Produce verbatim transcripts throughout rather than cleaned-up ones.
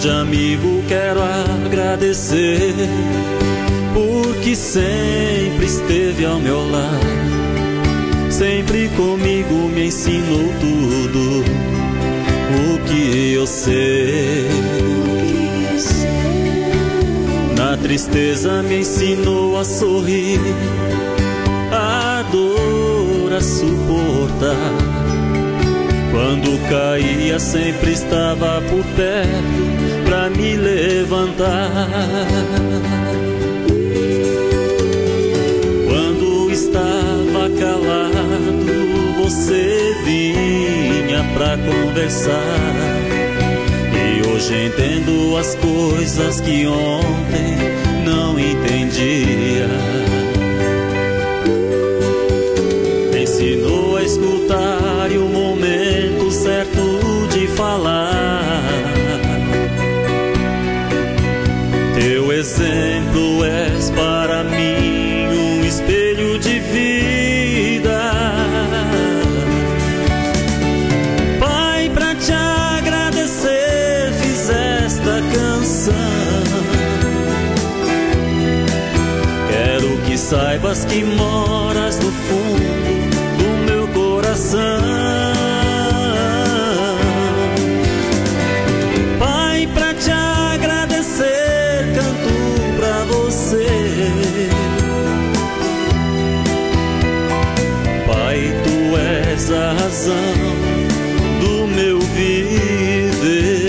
grande amigo, quero agradecer, porque sempre esteve ao meu lado, sempre comigo me ensinou tudo o que eu sei. Na tristeza me ensinou a sorrir, a dor a suportar. Quando caía sempre estava por perto pra me levantar. Quando estava calado você vinha pra conversar. E hoje entendo as coisas que ontem não entendia. Me ensinou a escutar e o momento certo de falar. Teu exemplo és para mim um espelho de vida. Pai, pra te agradecer fiz esta canção. Quero que saibas que moras no fundo do meu coração. Pai, pra te agradecer canto pra você. Pai, tu és a razão do meu viver.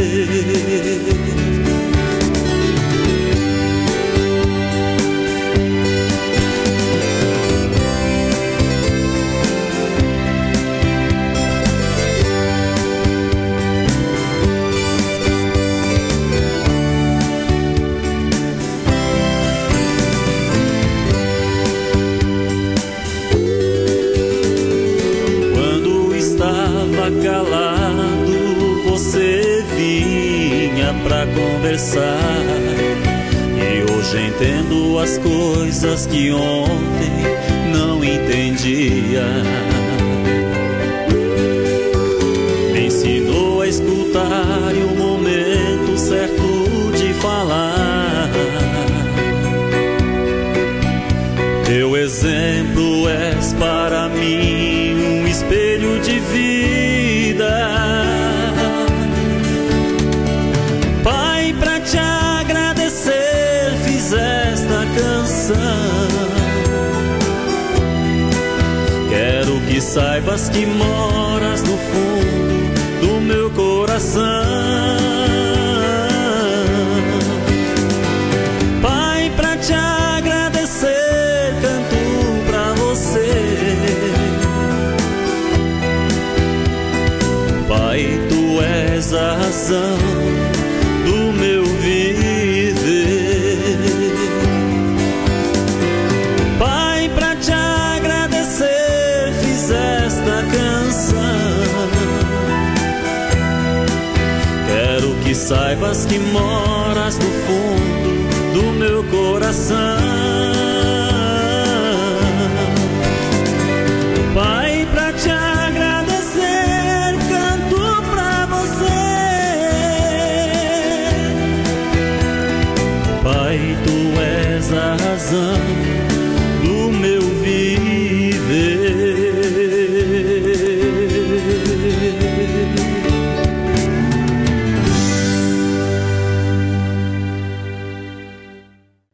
Calado você vinha pra conversar. E hoje entendo as coisas que ontem não entendia. Me ensinou a escutar e o momento certo de falar. Teu exemplo és para mim um espelho de vida. Pai, pra te agradecer fiz esta canção. Quero que saibas que moras no fundo do meu coração. Pai, pra te agradecer canto pra você. Pai, tu és a razão do meu viver. Pai, pra te agradecer fiz esta canção. Quero que saibas que moras no fundo do meu coração. Pai, pra te agradecer canto pra você. Pai, tu